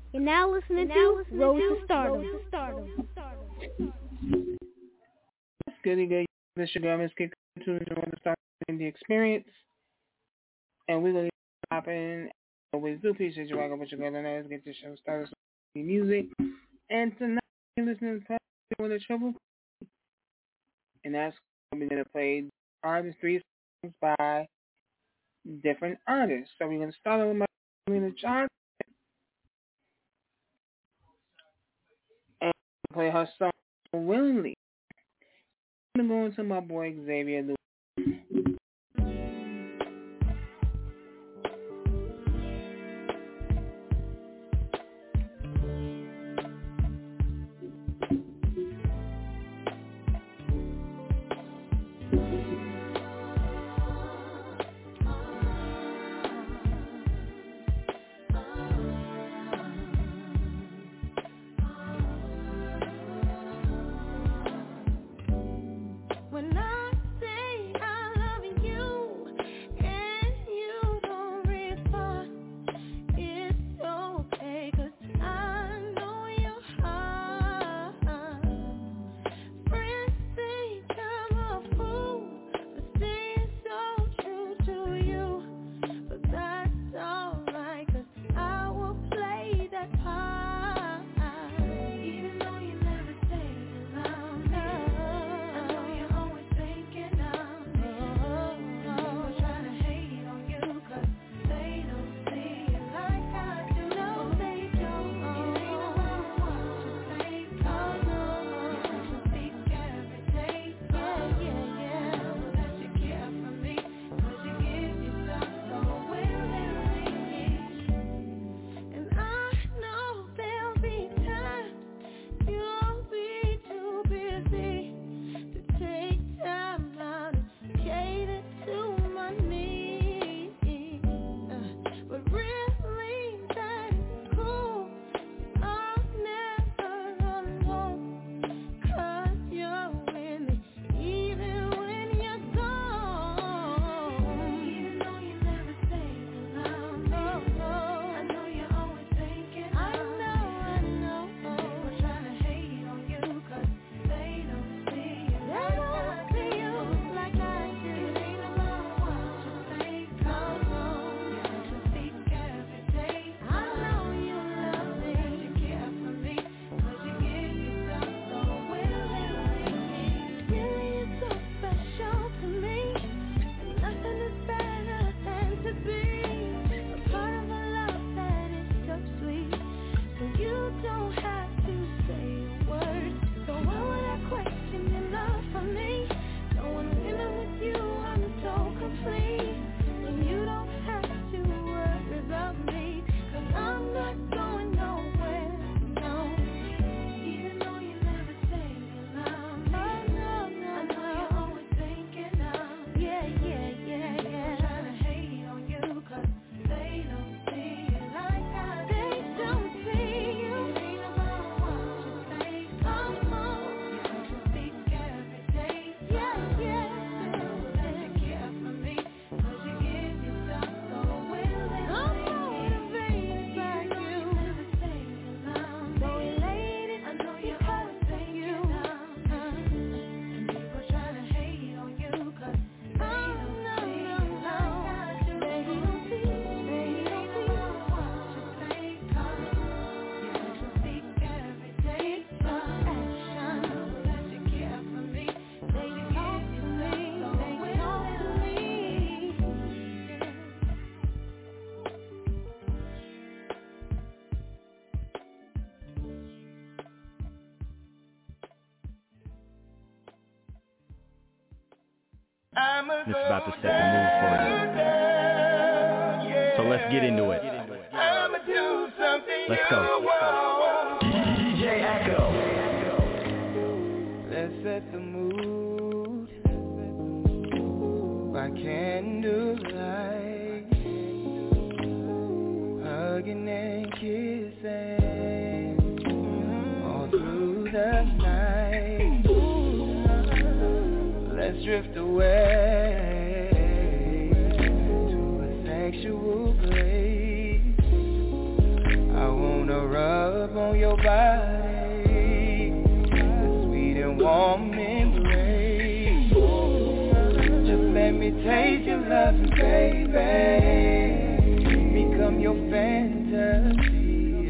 You're now listening to Road to Stardom. Goody good. This is your girl, Miss Kick, to Road to Stardom, the experience. And we're going to be popping. Always do appreciate you rocking with your girl, and let's get this show started with music. And tonight, you're listening to With a Trouble. And that's we're going to play artists, 3 songs by different artists. So we're going to start with my Selena Johnson. And play her song Willingly. I'm going to go into my boy Xavier Lewis. It's about to set the mood for you. So let's get into it. Let's go. DJ Echo. Let's set the mood by candlelight, hugging and kissing all through the night. Let's drift away to a sexual place. I wanna wanna rub on your body, a sweet and warm embrace. Just let me taste your love, baby, become your fantasy,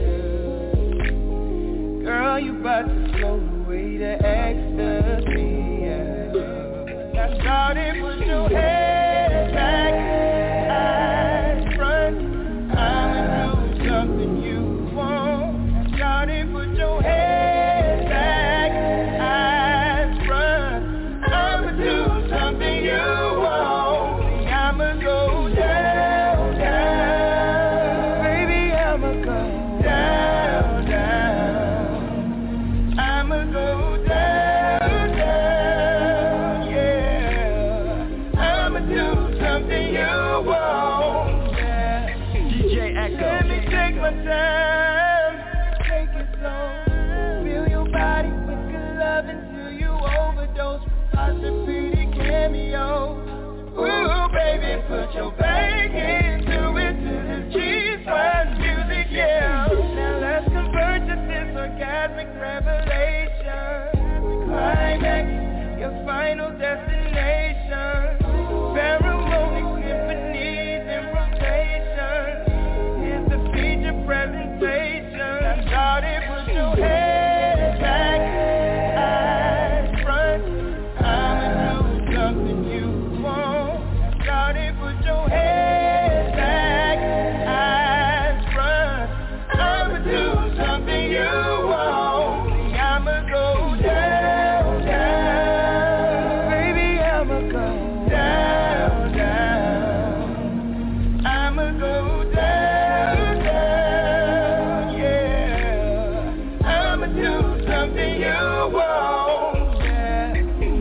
yeah. Girl, you about to flow away to ecstasy, yeah. Now start it, put your head back, eyes front. I'ma do something you want. Start it, put your head back, eyes front. I'ma do something you want. I'ma go down, down. Baby, I'ma go down, down. I'ma go down, down, yeah. I'ma do something you want, yeah. DJ Echo. Let me take my time, take it slow. Feel your body with good love until you overdose. Lots of pretty cameos. Ooh, baby, put your back into it to the G-Spot music, yeah. Now let's convert to this orgasmic revelation. Climax, your final destination. Pheromonic symphonies in rotation. Here's the feature presentation. Now start it, put your head back, eyes front. I'ma do something you want. Start it, put your head back, eyes front. I'ma do something you want. I'ma go down, down. Baby, I'ma go down, down. I'ma go down, down, yeah. I'ma do something you want, yeah.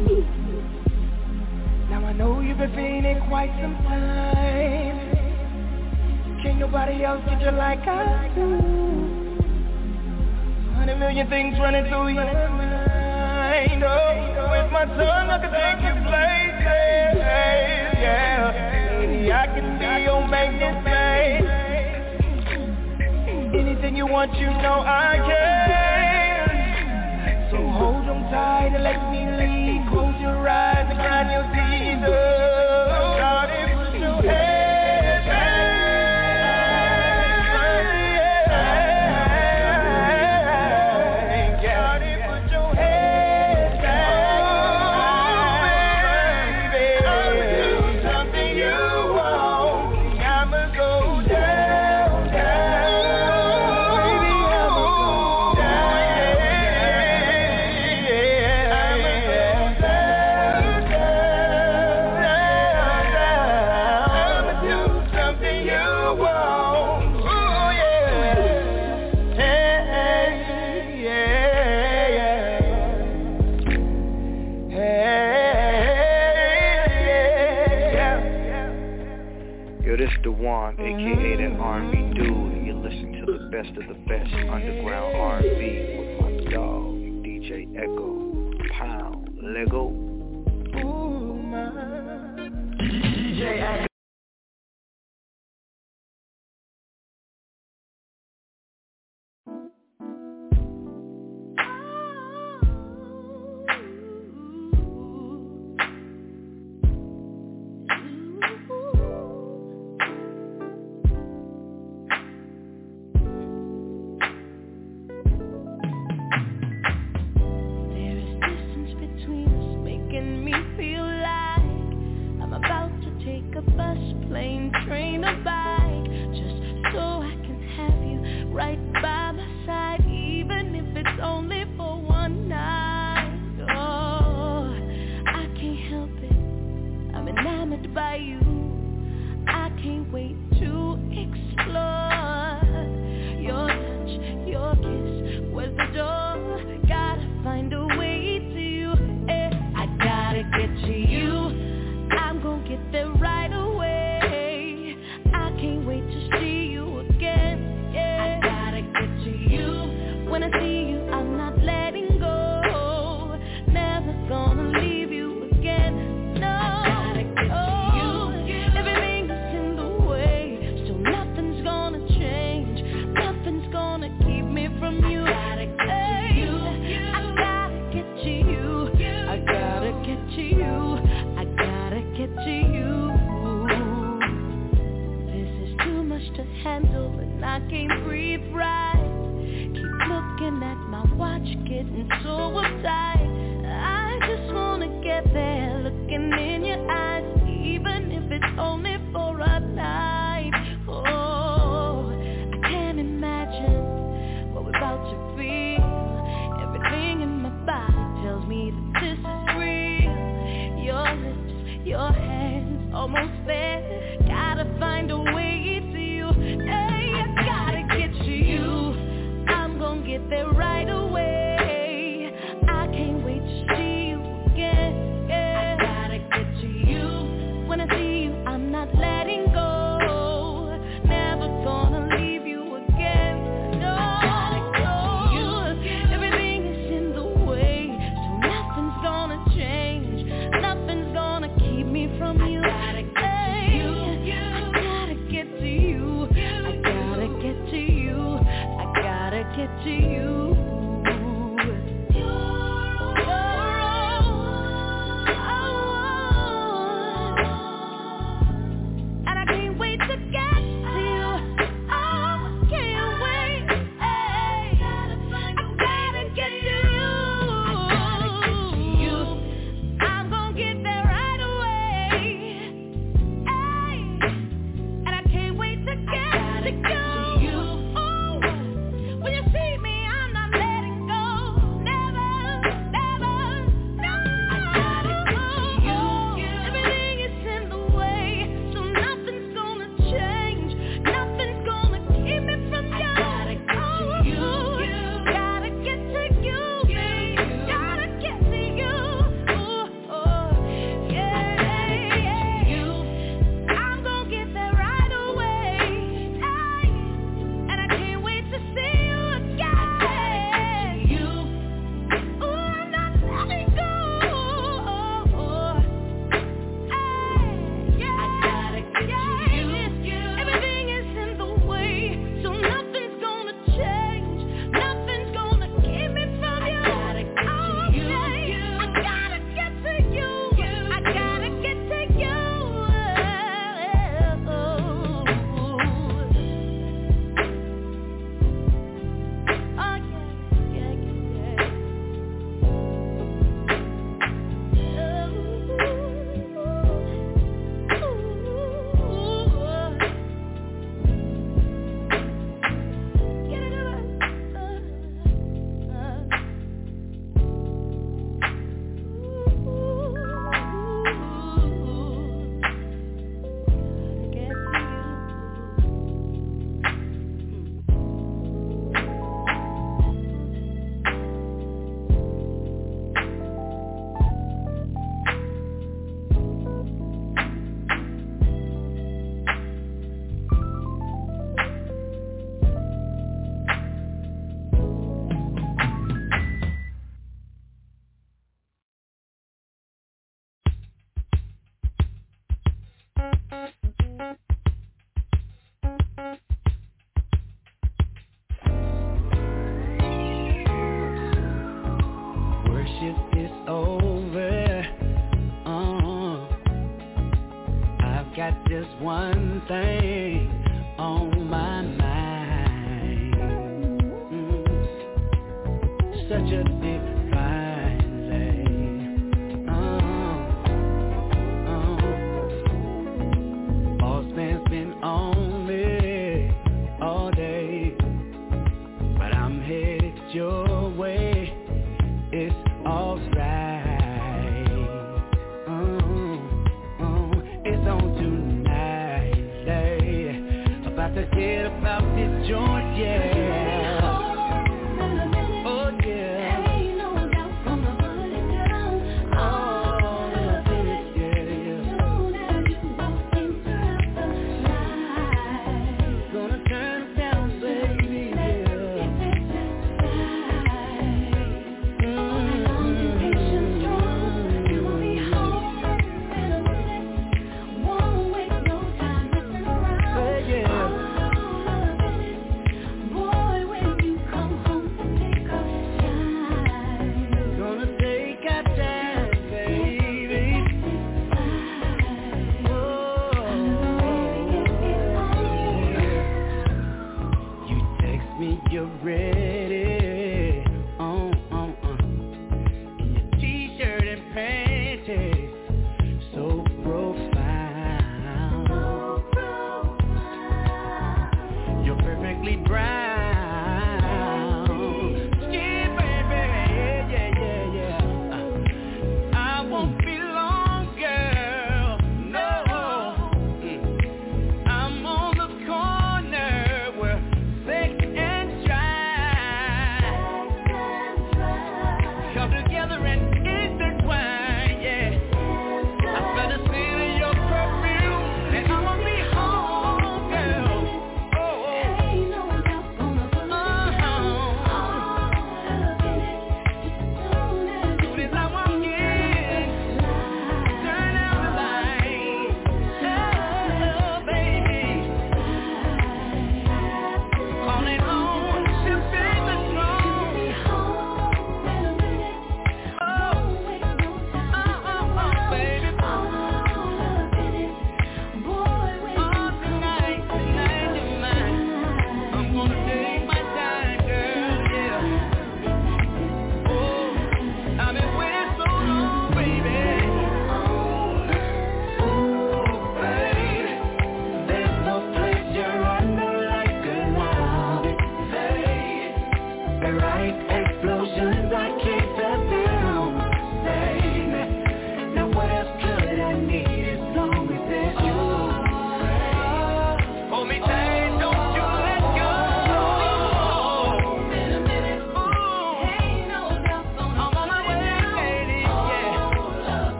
Now I know you've been feeling quite some time. Can't nobody else get you like I do. 100 million things running through your mind. Oh, with my tongue I can take you places, yeah. Maybe I can be your maintenance man. Anything you want, you know I can. So hold on tight and let me lead. Close your eyes and grind your teeth. Start it, put your head back. Start it, put your head back. Baby, I'ma do something you want. I'ma go down, down. Baby, I'ma go down, yeah. I'ma go down, down, down. I'ma do something you want. Ooh, yeah. Hey, yeah, yeah. Hey, yeah. Yo, this the one, aka that R&B dude, and you listen to the best of the best underground R&B with my dog, DJ Echo, Pound, Lego. Ooh, my. DJ Echo. There is distance between us, making me feel like I'm about to take a bus, plane, train, or bike, just so I can have you right by my side, even if it's only for one night. Oh, I can't help it, I'm enamored by you. I can't wait to explore your touch, your kiss. Where's the door? Gotta find a way to you. I gotta get to you. I'm gonna get there right away. I can't wait to see you again. I gotta I can't breathe right. Keep looking at my watch, getting so uptight. I just wanna get there, looking in your eyes, even if it's only for a night. Oh, I can't imagine what we're about to feel. Everything in my body tells me that this is real. Your lips, your hands, almost there. Gotta find a way to you. Hey, I gotta get to you. I'm gonna get there right away. I can't wait to see you again. Yeah. I gotta get to you. When I see you, I'm not letting go. Never gonna leave you again. No, I gotta get to you. Everything is in the way, so nothing's gonna change. Nothing's gonna keep me from you. I gotta get to you. I gotta get to you. I gotta get to you. And I can't wait to get to you. Oh, can't wait. Hey, I gotta get to you. I'm gonna get there right away. Hey, and I can't wait to get to you. Oh, when you see me, I'm not letting go. Never, never, no. Everything is in the way, so nothing's gonna change. Nothing's gonna keep me from you. Gotta get to you. Gotta get to you, baby. Gotta get to you. Yeah. I'm gonna get there right away. Hey, and I can't wait to see you again. Ooh, I'm not letting go. Hey, yeah. I gotta get to you. Everything is in the way, so nothing's gonna change. Nothing's gonna keep me from you. I gotta get to you. I gotta get to you. I gotta get to you. Oh, yeah. Worship is over. I've got just one thing on my mind. Such a divine thing. Boss man's been on me all day, but I'm headed your way. It's alright. It's on tonight, yeah. About to get about this joint, yeah. Oh yeah. you're ready. In your t-shirt and panties, so profound. You're perfectly brown.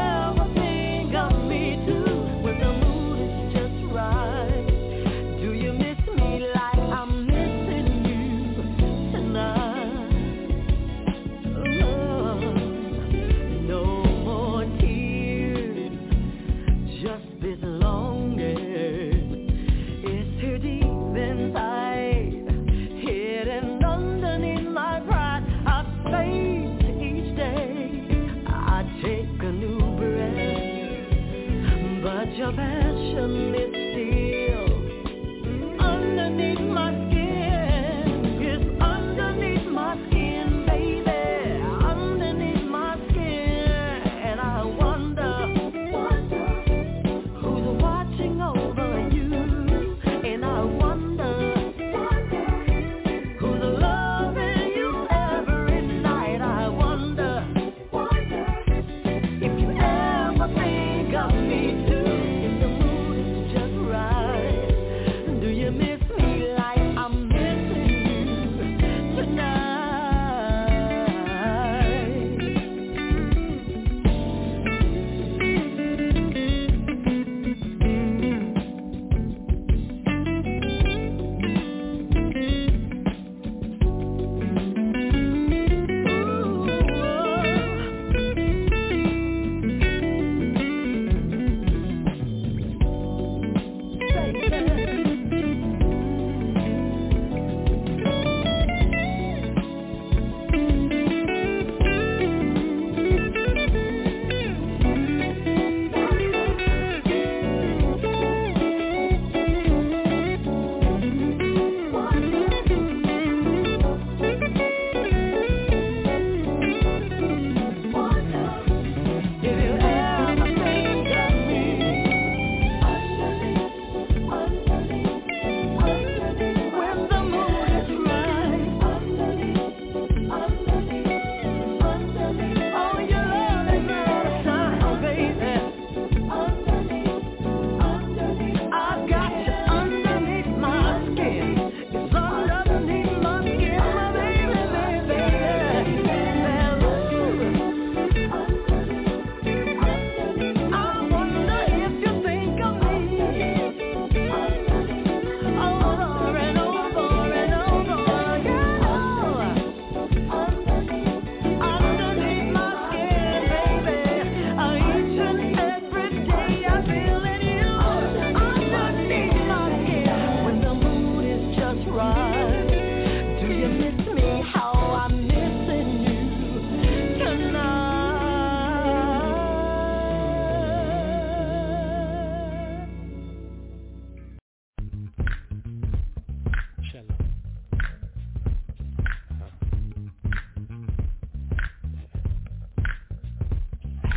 Do you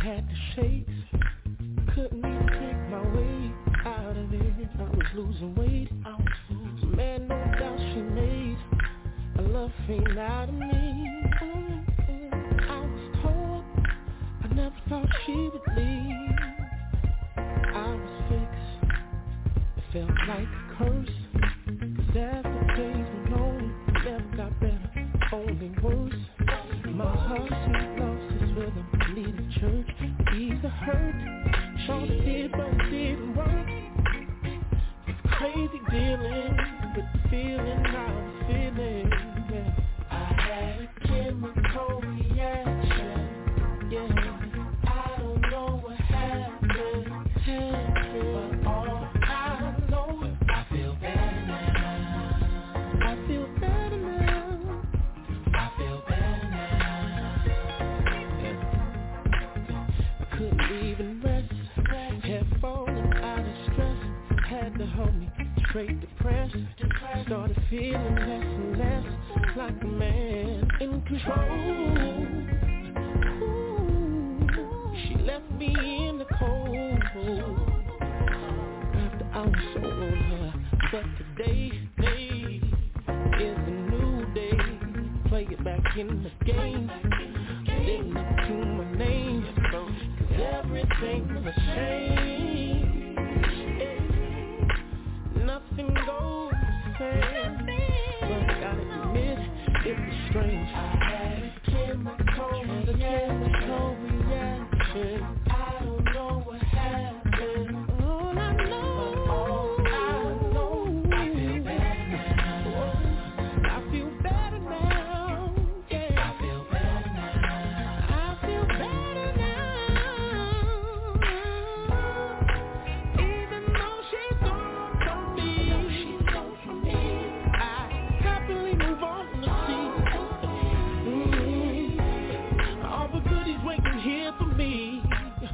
had the shakes, couldn't even take my way out of it. I was losing weight, man, no doubt she made a love fiend out of me. I was told I never thought she would leave. I was fixed, it felt like a curse, 'cause as the days went on, it never got better, only worse. My heart seemed lost its rhythm, needed church, ease the hurt. Thought it did, but it didn't work. It's crazy dealing with the feeling I was feeling. Yeah. I had a chemical reaction. Yeah, I don't know what happened. But all I know is I feel better now. I feel better now. I feel better now. Yeah. I couldn't even rest. Had fallen out of stress. Had to hold me straight depressed. Started feeling less and less like a man in control. Ooh, she left me in the cold after I was so on her. But today is a new day. Play it back in the game. Living up to my name. 'Cause everything was changed. Nothing goes the same. But I gotta admit, it was strange. I had a chemical reaction. I don't know what happened. All I know, I feel better now. I feel better now. Yeah, I feel better now. I feel better now. Even though she's gone from me, I happily move on to see. All the goodies waiting here for me.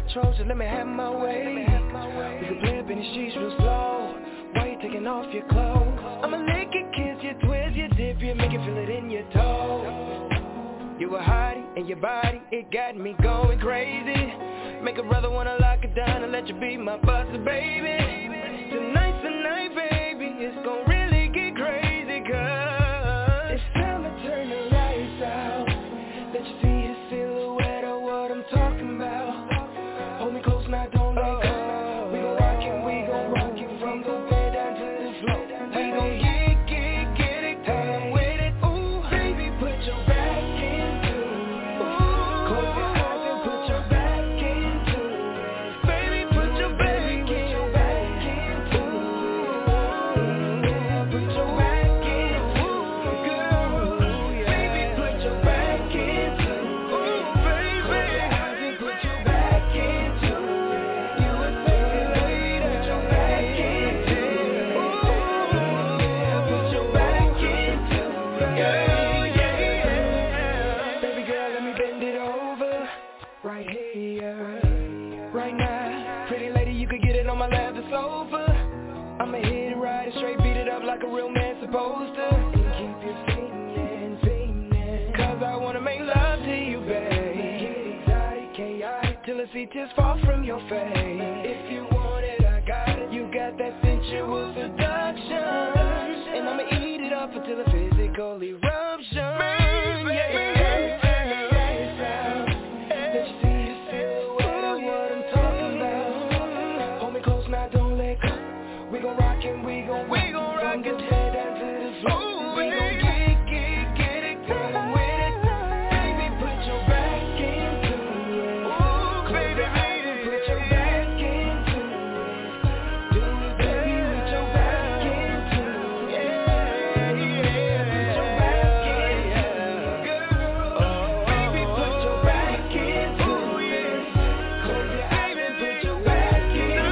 control, so let me have my way. We can play up in the streets real slow. Why you taking off your clothes? I'ma lick it, kiss you, twist you, dip you, make you feel it in your toe. You a hottie, and your body, it got me going crazy. Make a brother wanna lock it down and let you be my buster, baby. Tonight's the night, baby, it's gon' really get crazy, cause it's time to turn the lights out. Let you see the silhouette of what I'm talking about. Hold me close now, don't let go. We gon' rock it from the bed down to the floor. We gon' get it, come with it. Ooh, baby, put your back into it. Close your eyes and put your back into it. Baby, put your back into it. Put your back into it, girl. Baby, put your back into it. Ooh, baby, close your eyes and put your back into it. You a sexy lady, put your back into it. Ooh, put your back into it, yeah. Baby girl, let me bend it over. Right here, right now. Pretty lady, you could get it on my lap, the sofa. I'ma hit it right and straight, beat it up like a real man supposed to. And keep you singing, cause I wanna make love to you, babe. Get exotic, chaotic, till I see tears fall from your face. If you want it, I got it. You got that sensual seduction, and I'ma eat it up until a physical eruption. Let you see the silhouette of what I'm talking about. Hold me close now, don't let go. We gon' rock and we gon' rock from the bed down to the floor. We gon' get it, come with it. Baby, put your back into it. Close your eyes and put your back into it. Do it, baby, with your back into it. Yeah, put your back into it, girl. Baby, put your back into it. Close your eyes and put your back into it.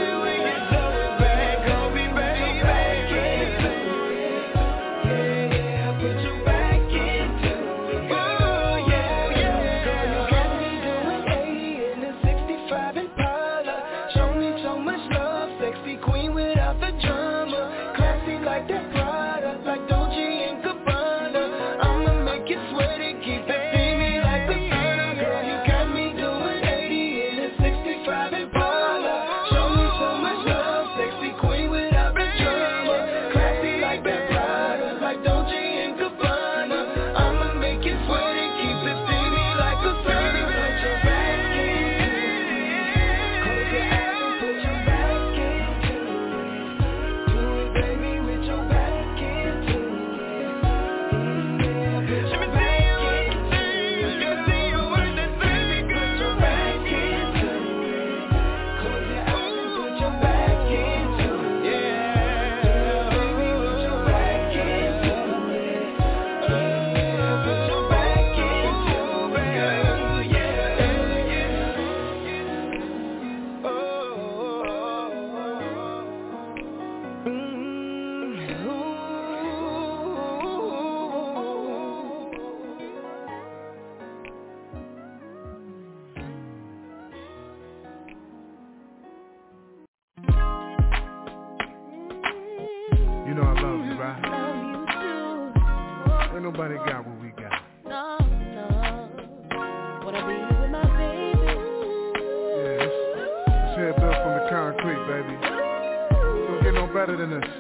You know I love you, right? Love you too. Ain't nobody got what we got. No. Wanna be with my baby. Yeah, this head built from the concrete, baby. Don't get no better than this.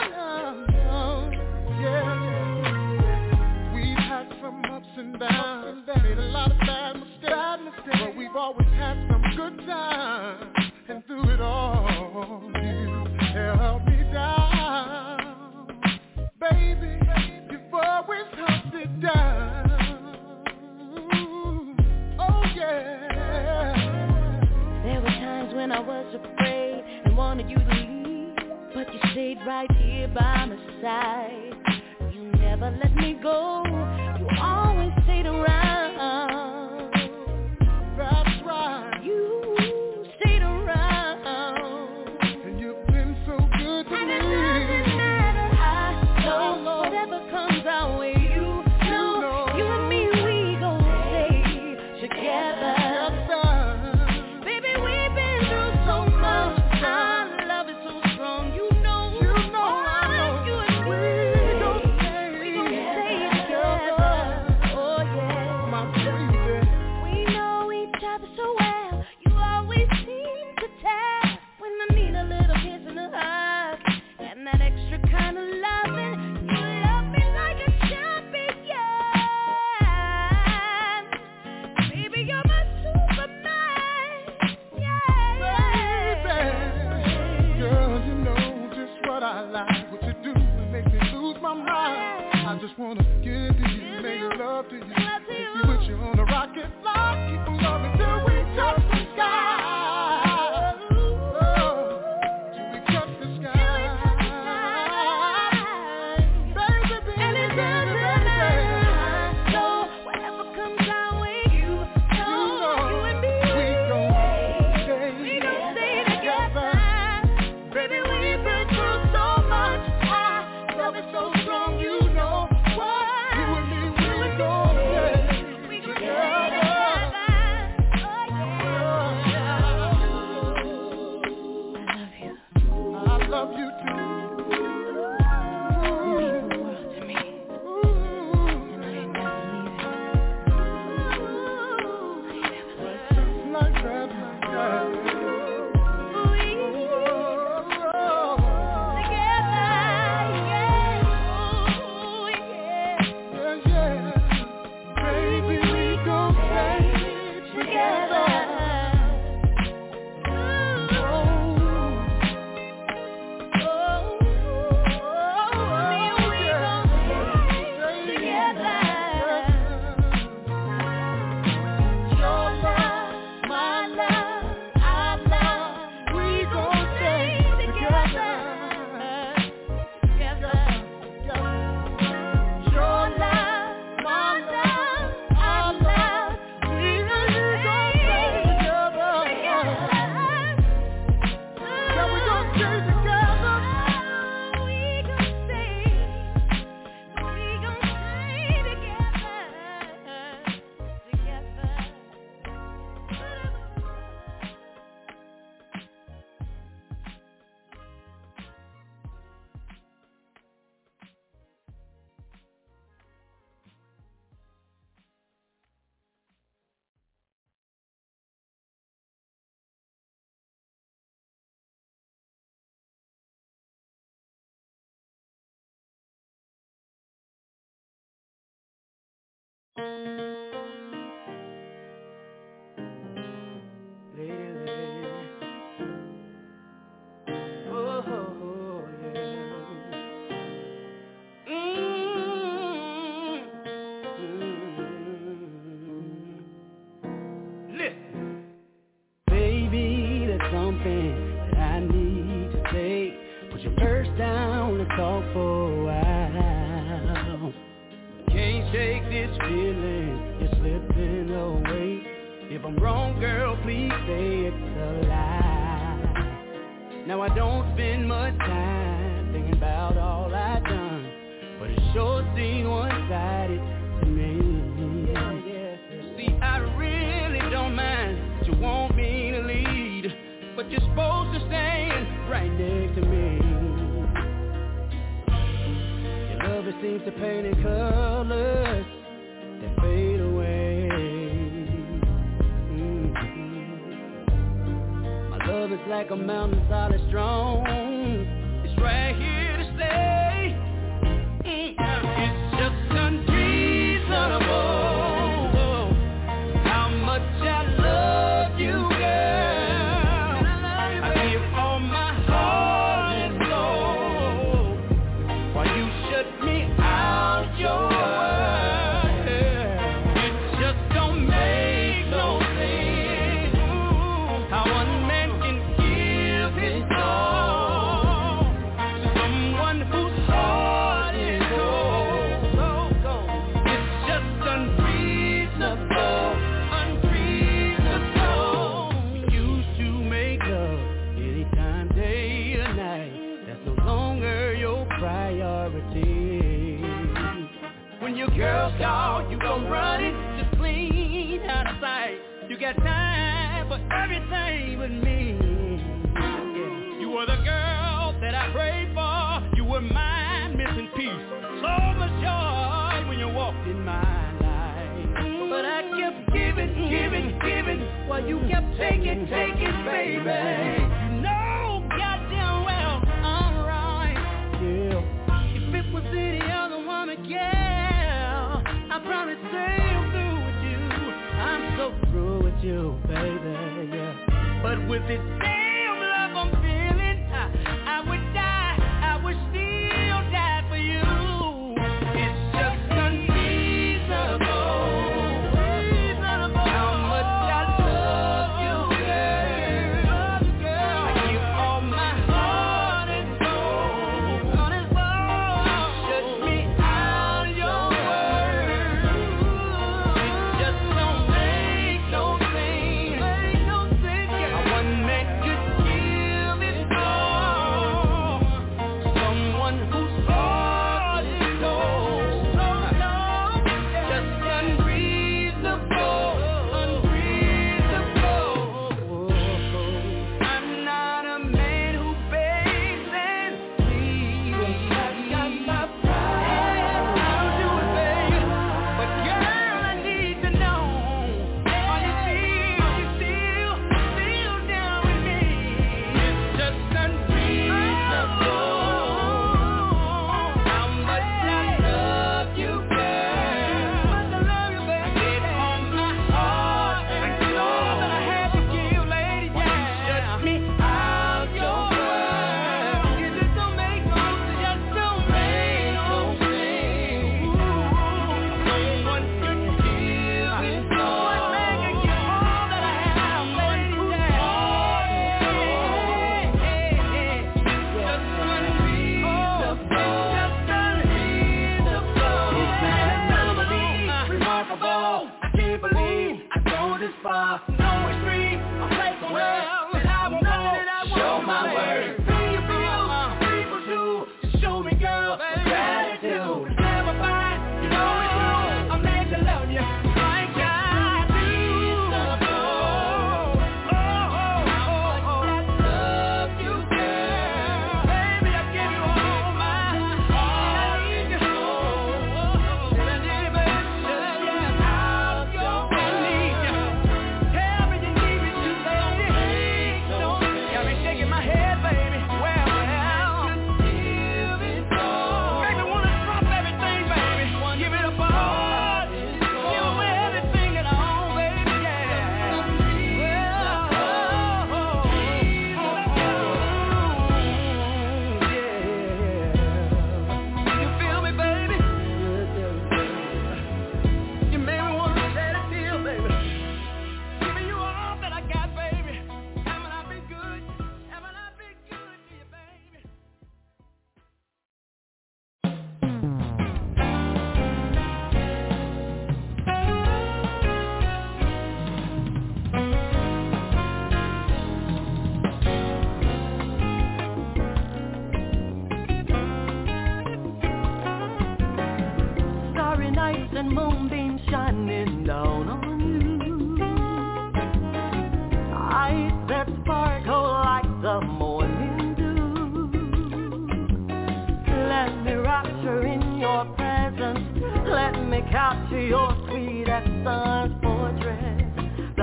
Yeah. We've had some ups and downs, made a lot of bad mistakes, but we've always had some good times. And through it all, you held me down. Baby, you've always held it down. Oh yeah. There were times when I was afraid and wanted you to leave, but you stayed right here by my side. You never let me go. You always stayed around. That's right. You stayed around. And you've been so good to me. And it doesn't matter how, no, whatever comes our way, you know, you and me, we gon' stay together. Baby,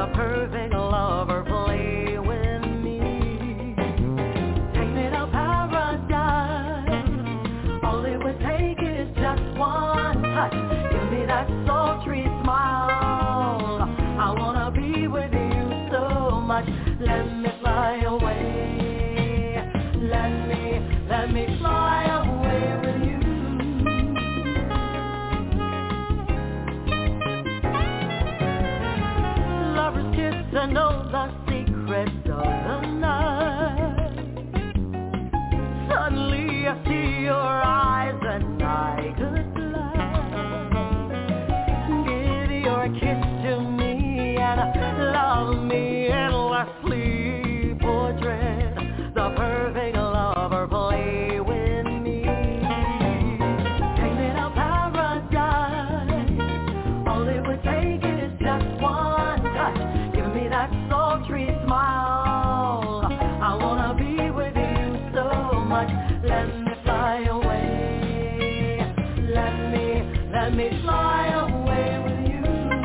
the perfect lover play with me. Take me to paradise. All it would take is just one touch. Give me that sultry smile. I wanna be with you so much. Let me fly away. Let me fly away with you. Lovers kiss and know the secrets of the night. Suddenly I see your eyes and I could fly. Give your kiss to me and love me endlessly. Portrait the perfect lover play with me. Take me to paradise. All it would take is just one touch. Give me that sultry smile. I wanna be with you so much. Let me fly away. Let me fly away with you.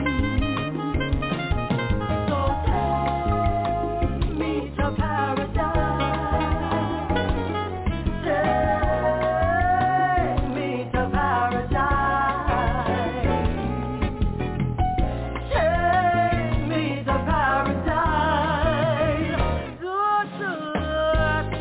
So take me to paradise. Take me to paradise. Take me to paradise. Tonight.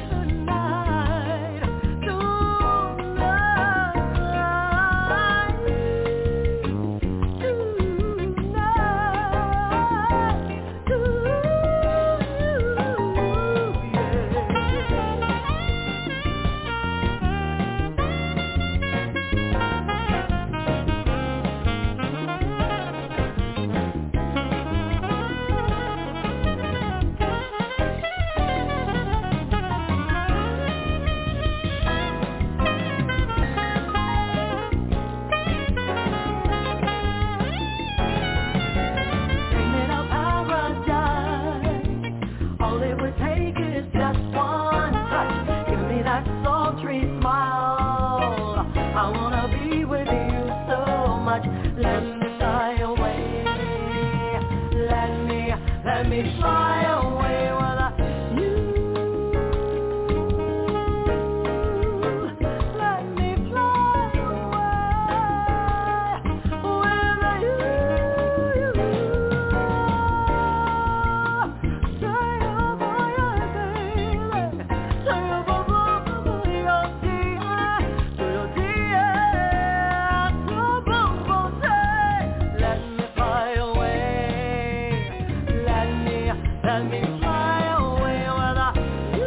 Let me fly away with you. Let me fly away with you. Say a boy, baby. Say a boy, your dear. Let me fly away. Let me fly away with you.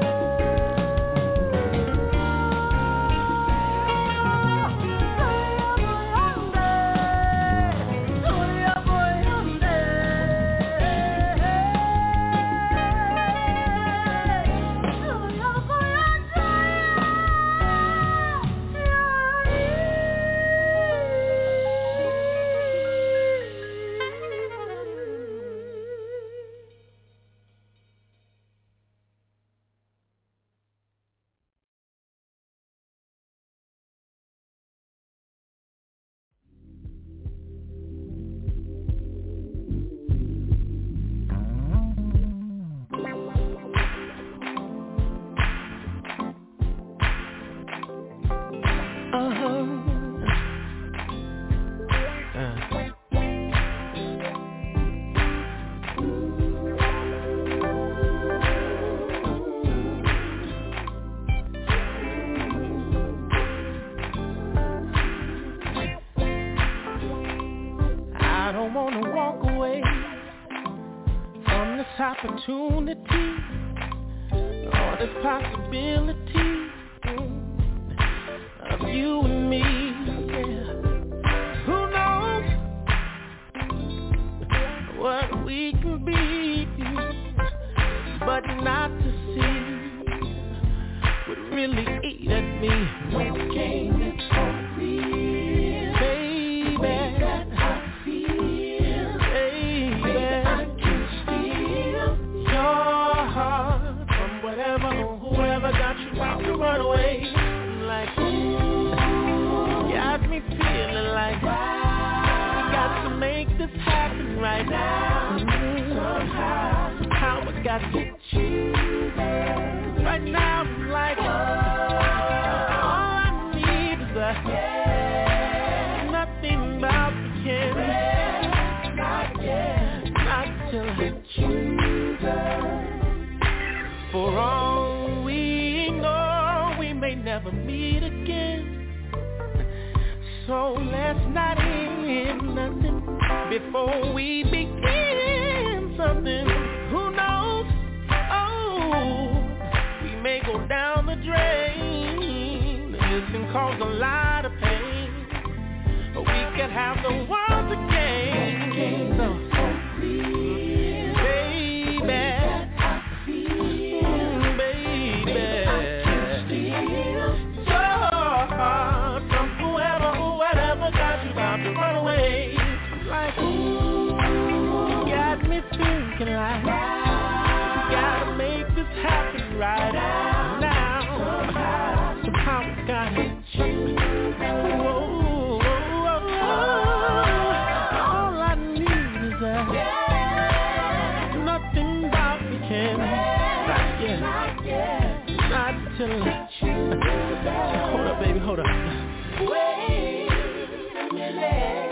I don't want to walk away from this opportunity or this possibility of you and me. Yeah. Who knows what we can be, but not to see would really eat at me. When game it's for real, baby. Run away, like, ooh, got me feeling like, we got to make this happen right now. got to choose. Right now I'm like, all I need is nothing about the kid. Not till I choose. For all we know, we may never meet again. So let's not end nothing before we begin something. Who knows? Oh, we may go down the drain. This can cause a lot of pain. But we can have the world to gain. So, like, gotta make this happen right now. Somehow it's gotta change. All I need is nothing about the can. Not till hold up, baby, hold up. Wait a minute.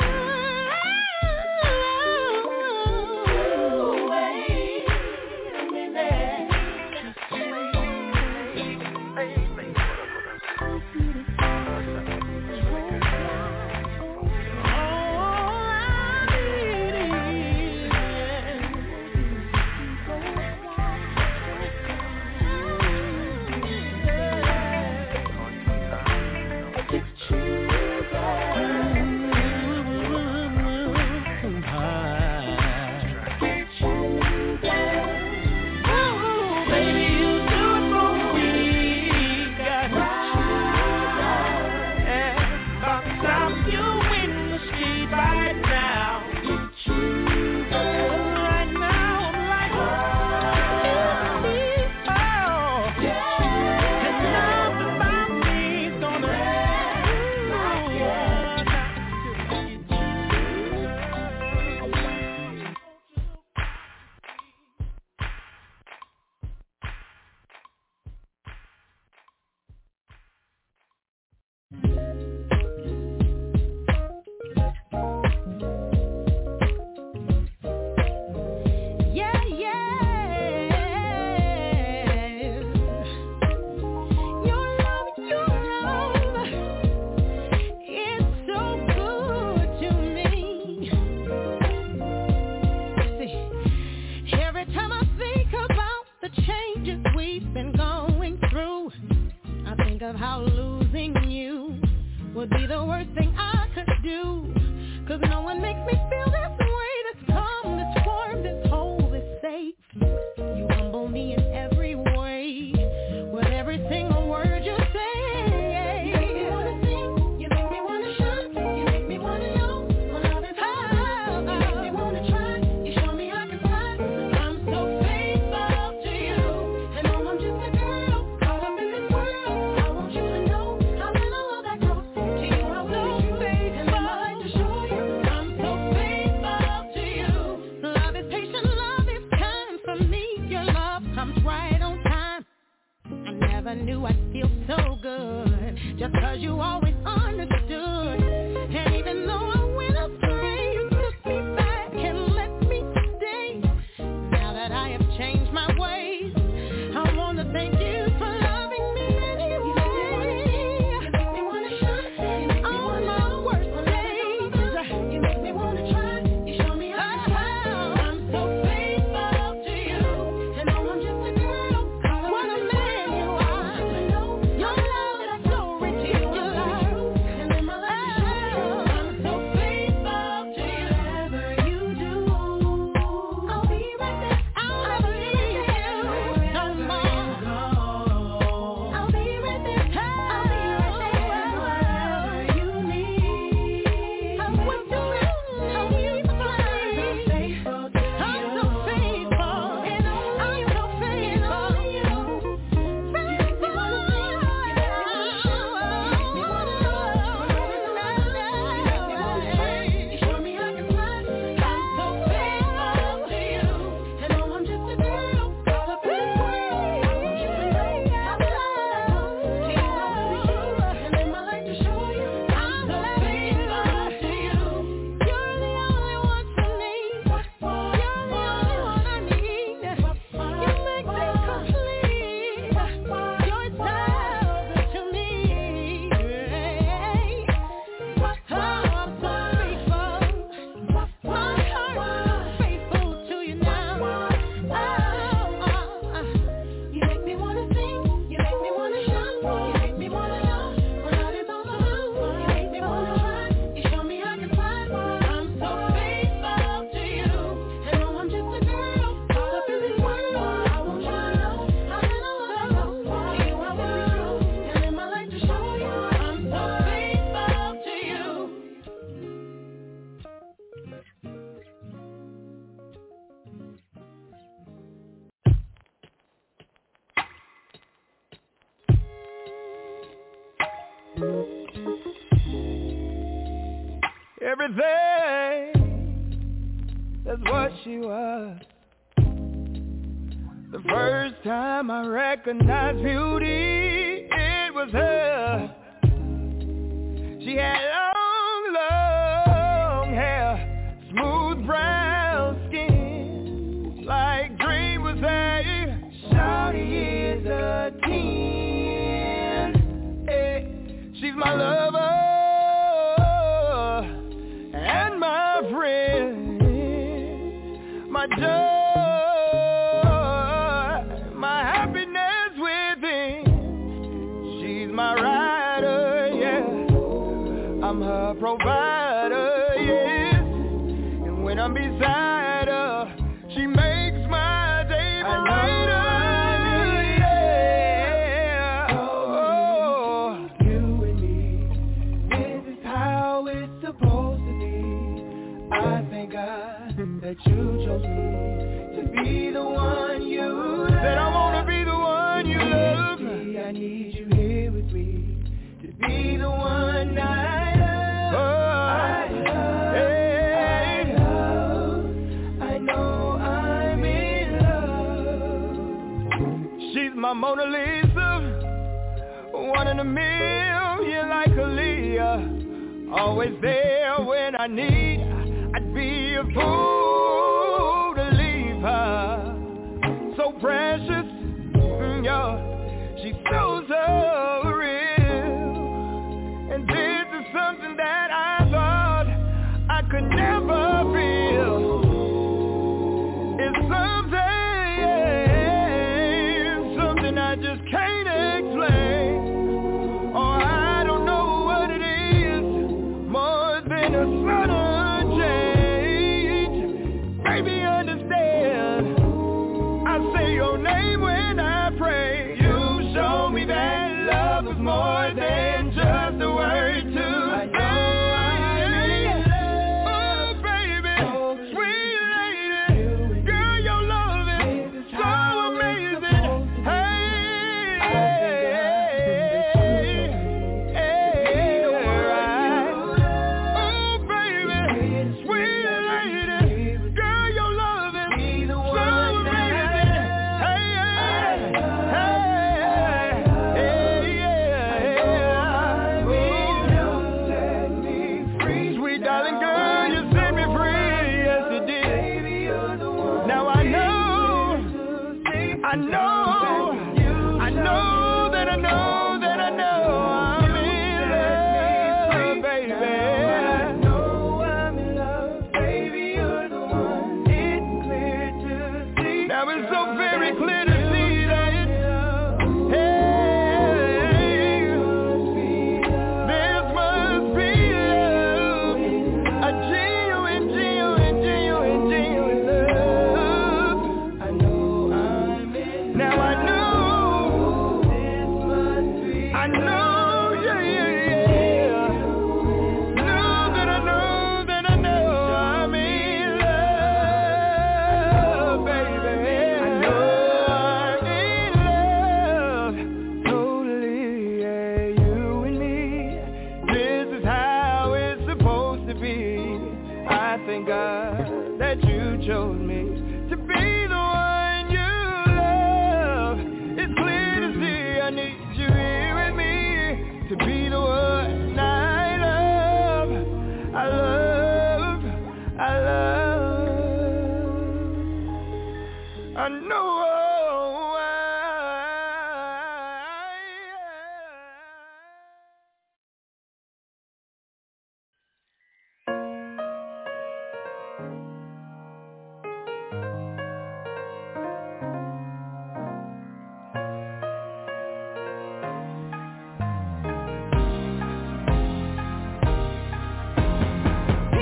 she was. The first time I recognized beauty, it was her. She had long hair, smooth brown skin, like dream was a shawty is a 10. Hey, she's my lover and my friend, my joy. I'm her provider, yes. And when I'm beside her, she makes my day brighter, yeah. Oh, you and me, this is how it's supposed to be. I thank God that you chose me to be the one you love. That I wanna be the one you love. I need you here with me to be the one I my Mona Lisa, one in a million like Aaliyah. Always there when I need, I'd be a fool to leave her. So precious, yeah, she's so real. And this is something that I thought I could never feel. It's something I just can't explain. Oh, I don't know what it is, more than a sudden change. Baby, understand, I say your name when I pray. You show me that love is more than just a word to say. Oh, baby, sweet lady, girl, your love is so amazing. Hey,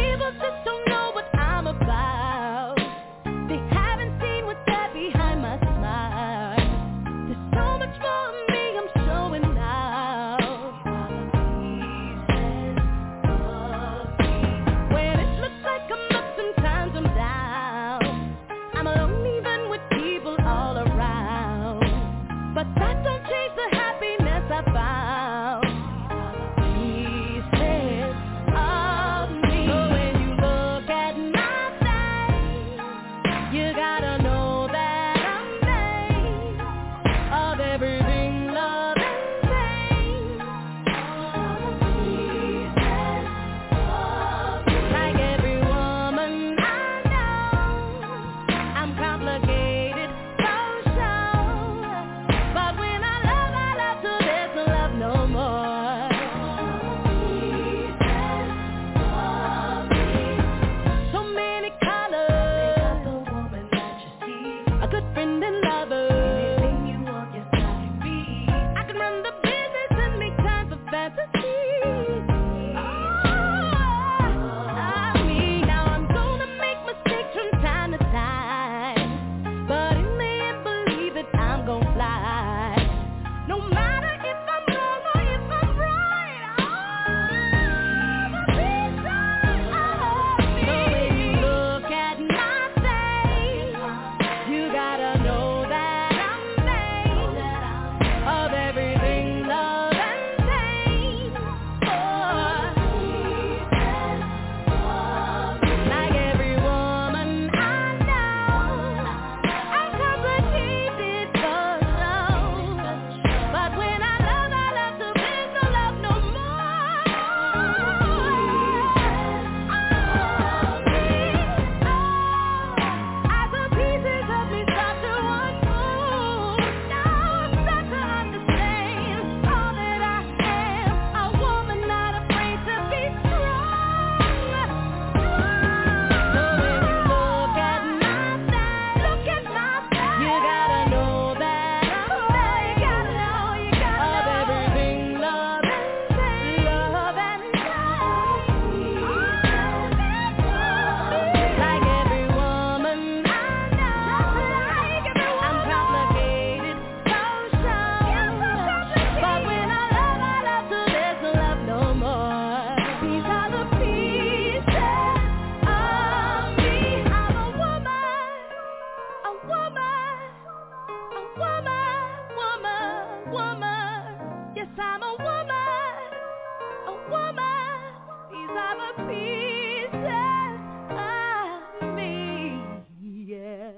People just don't know what I'm about. They haven't seen what's there behind my woman. Yes, I'm a woman. A woman. These are the pieces of me. Yeah.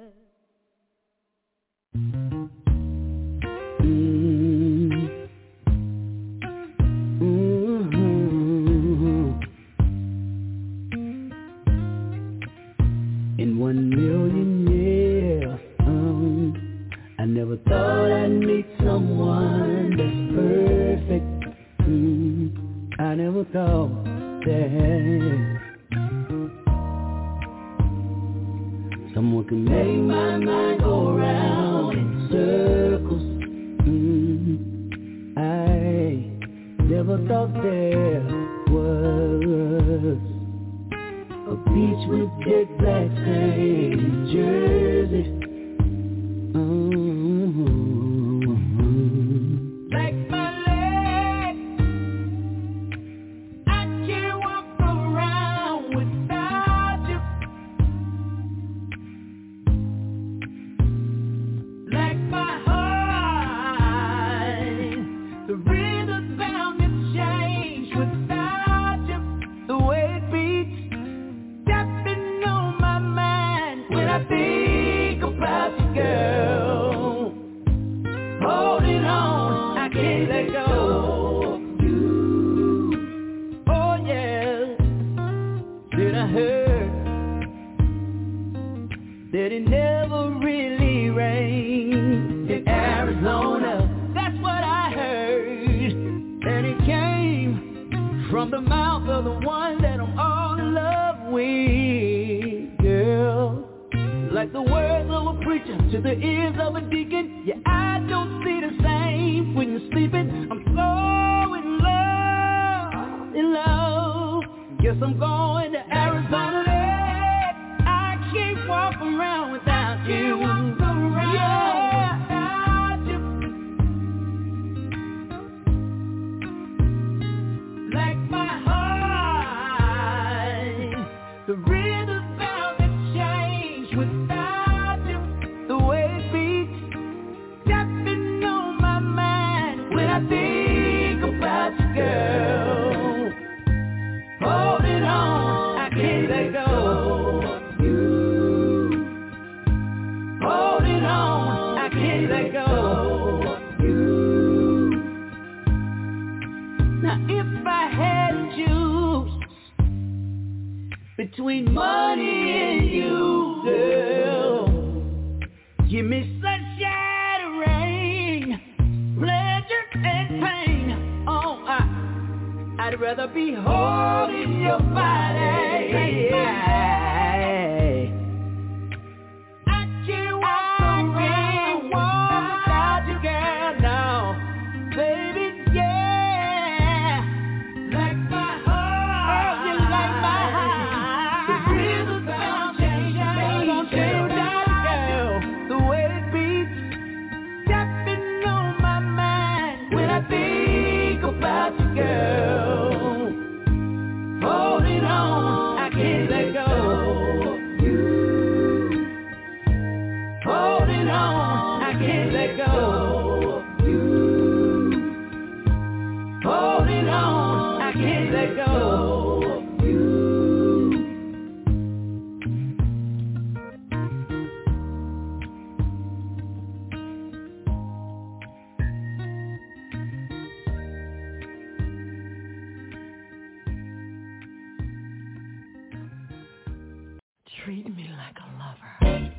In 1 million years, I never thought I'd meet someone that's perfect. I never thought that someone can make my mind go around in circles. I never thought there was a beach with jet black sand in Jersey. Like my leg, I can't walk around without you. Like my heart, the rhythm's bound to change without you. The way it beats, tapping on my mind when I think about you, girl. Holding on, I can't let go of you. Oh yeah, then I heard that it never really rained in Arizona. That's what I heard, and it came from the mouth of the one that I'm all in love with, girl. Like the words of a preacher to the ears of a deacon. Yeah, I don't see the same when you're sleeping. I'm so in love. Guess I'm going to Arizona. I can't walk around without you. Without you. Like my heart, the rhythm's bound to change without you. The way it beats, tapping on my mind when I think about you, girl. Holding on, I can't let go of you. Holding on, I can't let go of you. Now if I had to choose between money and you, girl, give me sunshine and rain, pleasure and pain. Oh, I'd rather be holding your body. I can't walk without you, girl, no. Baby, yeah. Like my heart. Oh, you like my heart. The rhythm's bound to change, girl. The way it beats, tapping on my mind when I think about you, girl. Holding on, I can't let go of you. Holding on, I can't let go of you. Holding on, I can't let go of you. Treat me like a lover.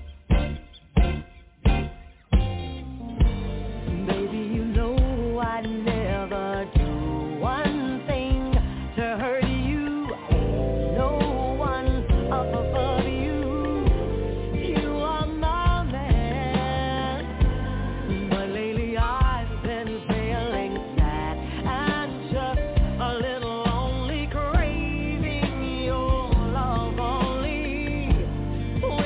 Baby, you know I'd never do one thing to hurt you. No one up above you. You are my man. But lately I've been feeling sad and just a little lonely, craving your love only.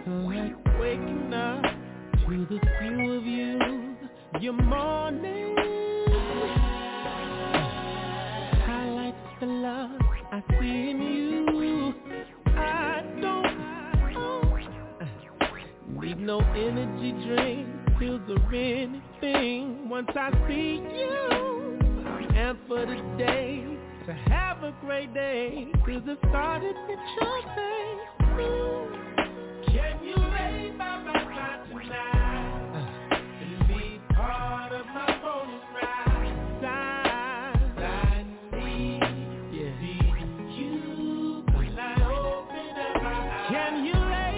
like waking up to the view of you, your morning. Highlights the love I see in you. I don't need no energy drink, pills or anything. Once I see you, and for the day, to have a great day, 'cause it started with your face. Can you lay by my side tonight and be part of my bonus ride? Side me, yeah. You when I open up my eyes. Can you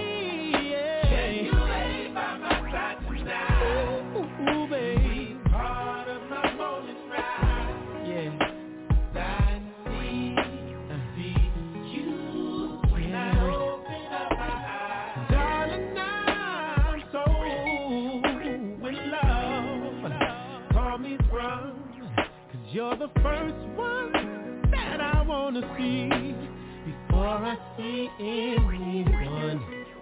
lay by my side tonight? Ooh, baby, part of my bonus ride, yeah. You're the first one that I wanna see before I see anyone.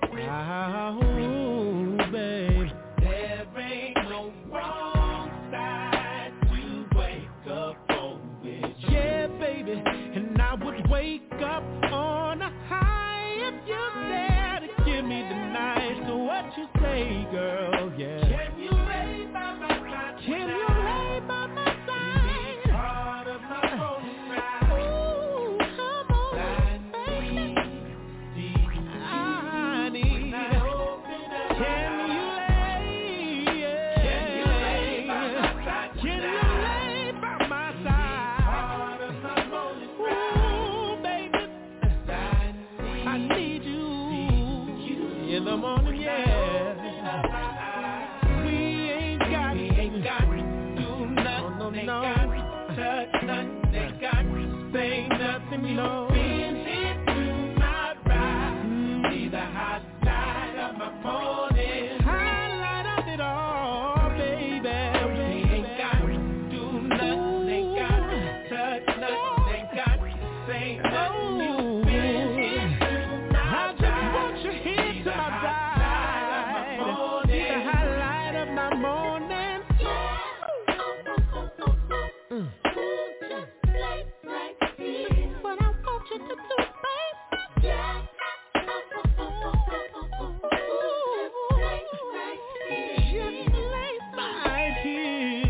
Oh, babe, there ain't no wrong side to wake up on with. Yeah, baby, and I would wake up on a high if you're there to give me the night. So what you say, girl? Yeah. Can you lay by my side? Can you lay by my side? In the morning, yeah. We ain't got to do nothing, ain't got to touch nothing, ain't got to say nothing, no. Being here to my ride, see the hot side of my morning, highlight of it all, baby. We ain't got to do nothing, ain't got to touch nothing, ain't got to say nothing. You've been here to my ride. I just want you here. To my side, the highlight of my morning. Just like right here. What I want you to do, baby. Just like right here. Just like right here.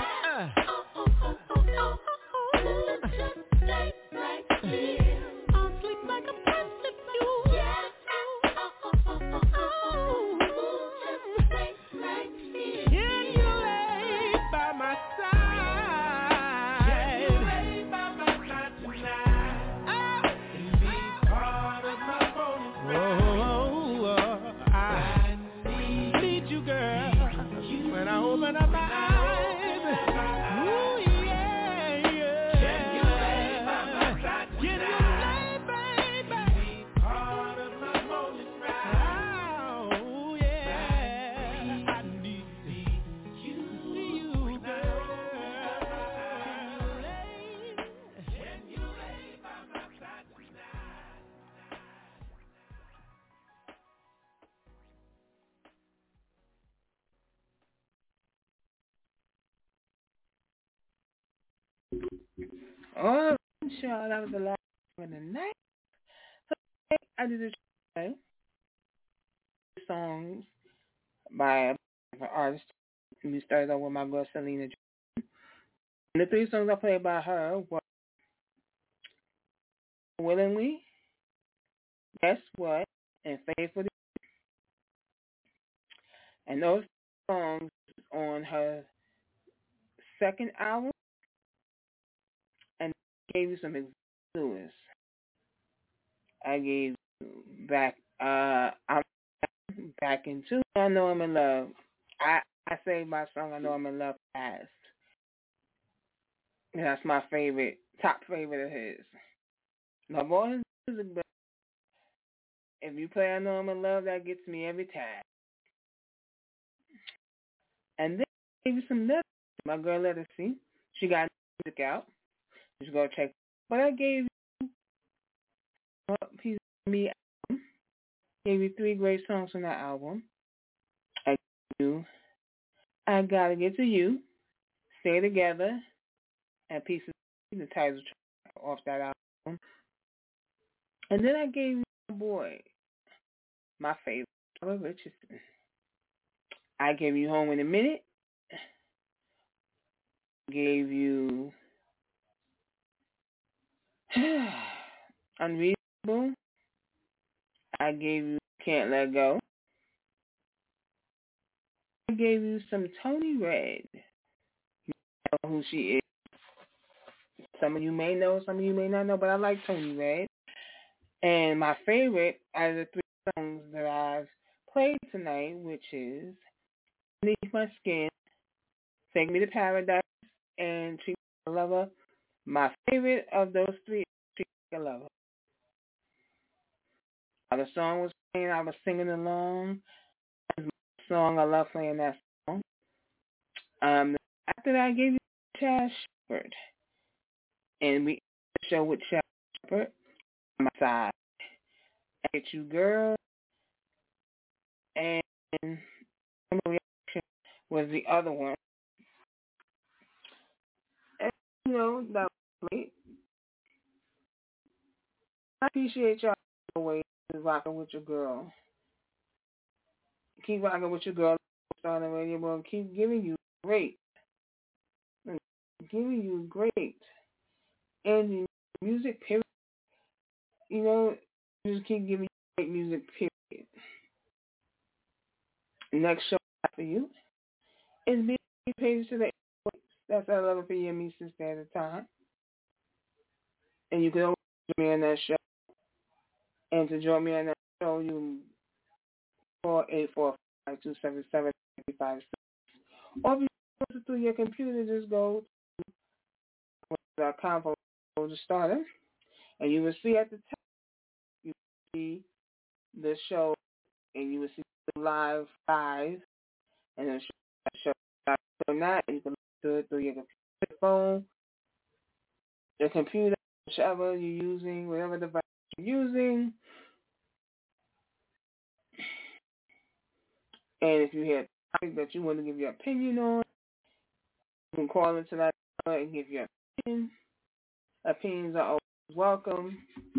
Just like right here. I'll sleep like a prince if you. Open up my eyes. Ooh, yeah, yeah. Can you lay by my side? Can you lay, baby? Be part of my bonus ride. Oh, yeah. I need you, girl. Can you lay by my side tonight? Oh, sure, that was the last one of the night. So I did a songs by artists. We started out with my girl Selena. And the three songs I played by her were Willingly, Guess What, and Faithful. And those songs on her second album, and gave you some Lewis. I gave back. I'm back into I Know I'm in Love. I say my song I Know I'm in Love last. And that's my favorite, top favorite of his. Now, all his music, but if you play I Know I'm in Love, that gets me every time. And then I gave you some nothing. My girl let us see. She got music out. Just go check. But I gave you a piece of me album. Gave you 3 great songs from that album. I gave you I Gotta Get to You, Stay Together, and Pieces of the title track off that album. And then I gave you my boy, my favorite, Tyler Richardson. I gave you Home in a Minute. Gave you Unreasonable. I gave you Can't Let Go. I gave you some Tony Red. You know who she is. Some of you may know, some of you may not know, but I like Tony Red. And my favorite out of the 3 songs that I've played tonight, which is Beneath My Skin, Take Me to Paradise, and Treat Me Like a Lover. My favorite of those 3 is Treat Me Like a Lover. While the song was playing, I was singing along. That's my song. I love playing that song. After that, I gave you Chad Shepherd. And we ended the show with Chad Shepherd on my side. I Get You Girl. And Reaction was the other one. And, you know, that was great. I appreciate y'all always rocking with your girl. Keep rocking with your girl on the radio, but keep giving you great. Giving you great. And music, period. You know, just keep giving you great music, period. Next show after you is being paid to the That's at 11 p.m. Eastern Standard Time. And you can always join me on that show. And to join me on that show, you call 845-277-356. Or if you go through your computer, just go to .com for the starter. And you will see at the top, you will see the show, and you will see the live. And then show on that, and you can do it through your computer, phone, your computer, whichever you're using, whatever device you're using. And if you have a topic that you want to give your opinion on, you can call into that number and give your opinion. Opinions are always welcome.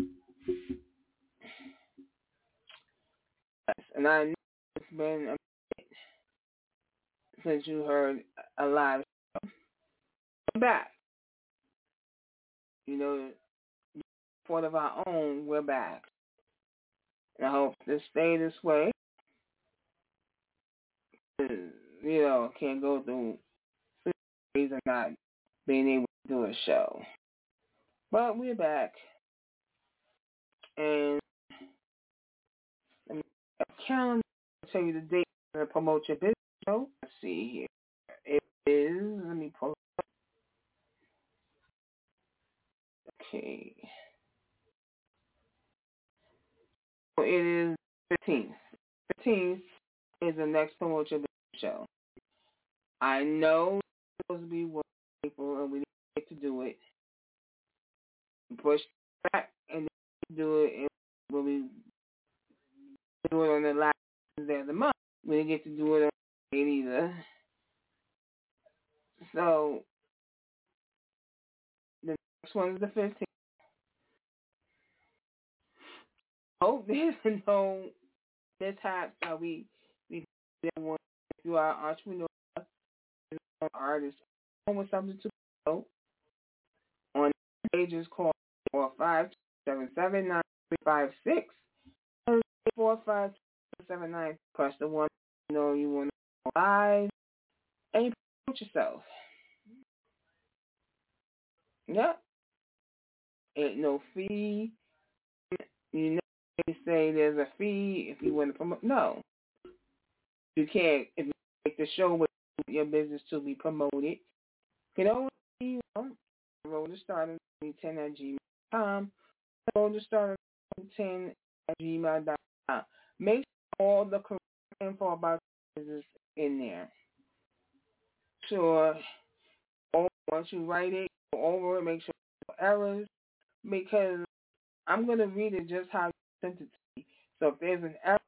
Yes, and I know it's been a minute since you heard a live show. I'm back. You know, part of our own, we're back. And I hope to stay this way. You know, can't go through 6 days of not being able to do a show. But we're back. And let me have a calendar to tell you the date to promote your business show. Let's see here. It is, let me pull it up. Okay. So it is 15th. 15th is the next promote your business show. I know it's supposed to be one April and we didn't get to do it. Push back and then do it, and when we do it on the last day of the month, we didn't get to do it on the date either. So the next one is the 15th. Hope there's no mishaps that we want. If you are an entrepreneur, an artist, with something to go on pages, call 4577956 45779. Press the one you know you want to go live and you promote yourself. Yep. Ain't no fee. You know they say there's a fee if you want to promote. No. You can't. If you make the show with your business to be promoted, you can always roll the starter 10 at gmail.com. Roll the starter 10 at gmail.com. Make sure all the correct info about your business in there. Sure. Once you write it, go over it, make sure no errors, because I'm going to read it just how you sent it to me. So if there's an error,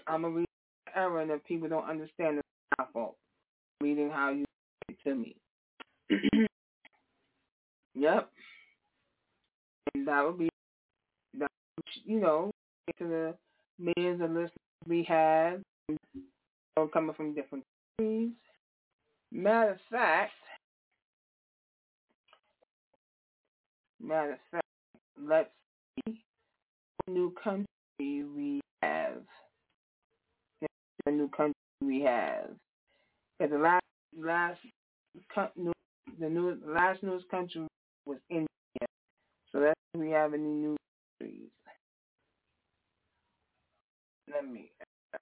I'm going to read the error, and if people don't understand, it's my fault. Reading how you say it to me. Yep. And that would be, to the millions of listeners we have, coming from different countries. Matter of fact, let's see what new country we have. The new country we have. Because the last newest country was India. So that's why we have any new countries. Let me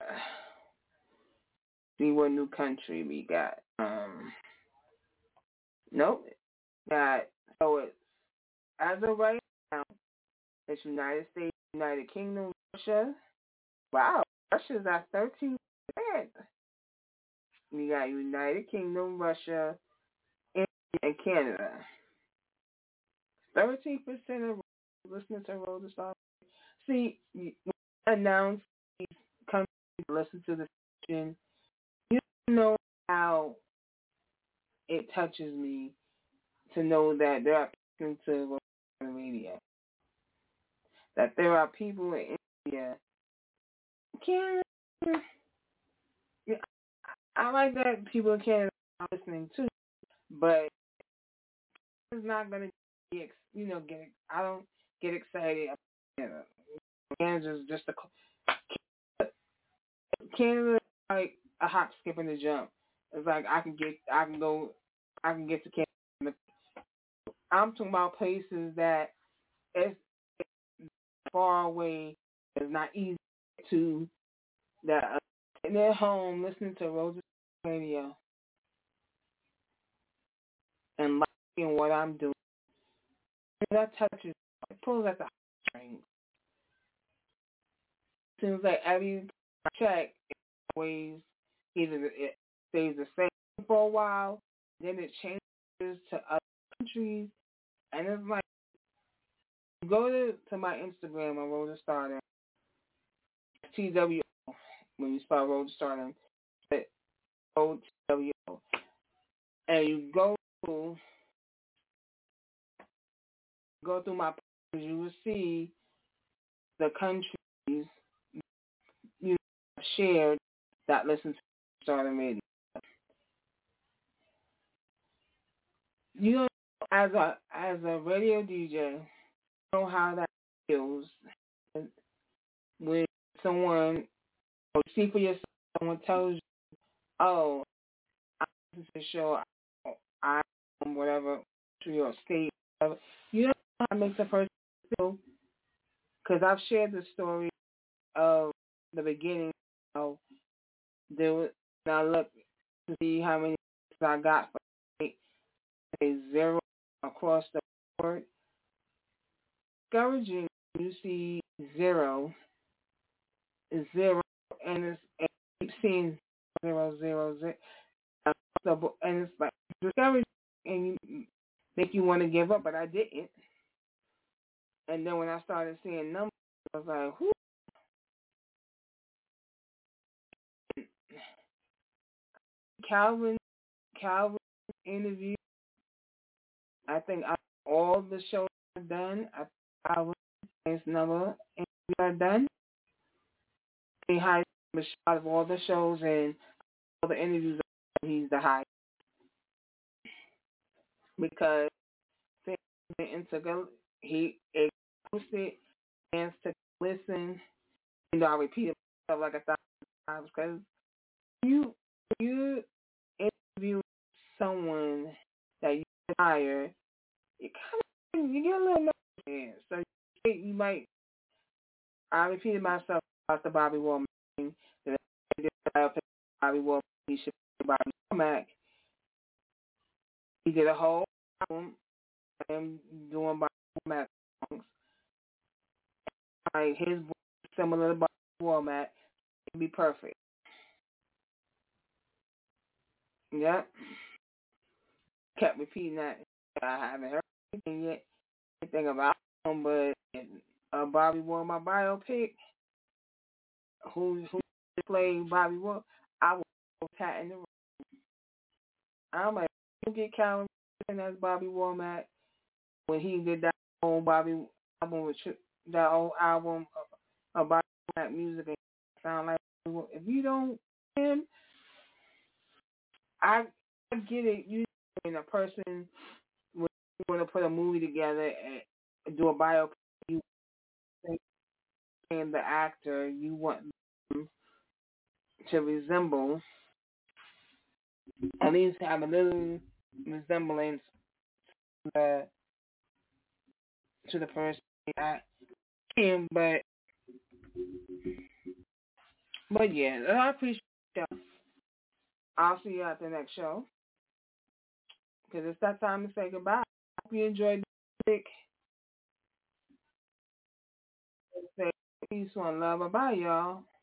see what new country we got. Nope. So it's, as of right now, it's United States, United Kingdom, Russia. Wow, Russia's at 13%. We got United Kingdom, Russia, India, and Canada. 13% of listeners to Roll the Star. See, when I announce these countries to listen to the station, you know how it touches me to know that there are people to Roll the Radio. That there are people in India. Canada. I like that people in Canada are listening too, but it's not going to be, I don't get excited about Canada. Canada's just Canada is like a hop, skip, and a jump. It's like I can get to Canada. I'm talking about places that it's far away, it's not easy to, that in their home listening to Rosa Radio and liking what I'm doing. And that touches, it pulls at the heartstrings. Seems like every check, it always either it stays the same for a while, then it changes to other countries, and it's like, go to my Instagram on Road to Stardom, TWO, when you spell Road to Stardom, OTWO, and you go through my pages, you will see the countries you shared that listen to Stardom Radio. You know, as a radio DJ, you know how that feels when someone, or see for yourself, someone tells you, oh, I listen to the show, I whatever, to your state, whatever. You know how it makes a person feel? Because I've shared the story of the beginning. I looked to see how many I got for a zero across the board. Discouraging, you see zero, and it keeps seeing 0, 0, 0, and it's like discouraging, and you make you want to give up, but I didn't. And then when I started seeing numbers, I was like, whoo. Calvin interview, I think all the shows are done. Calvin's number interviews are done. He highest shot of all the shows and all the interviews. He's the highest because he posted and to listen. I repeat myself like 1,000 times because you interview someone that you admire, you get a little nervous. So you might. I repeated myself about the Bobby Womack thing. That I did Bobby Womack. He should be Bobby Womack. He did a whole album of him doing Bobby Womack songs. Like his voice is similar to Bobby Womack. It'd be perfect. Yep. Kept repeating that. I haven't heard anything about him, but Bobby Womack biopic. Who play Bobby Womack, I would go cat in the room. I'm like, you get Calvin as Bobby Womack when he did that old Bobby album with that old album about that music and sound like if you don't him, I get it. You and a person when you want to put a movie together and do a biopic, you and the actor you want them to resemble, at least have a little resemblance to the person. I can, but yeah, I appreciate y'all. I'll see you at the next show because it's that time to say goodbye. Hope you enjoyed the music. Say peace, one love. Bye, y'all.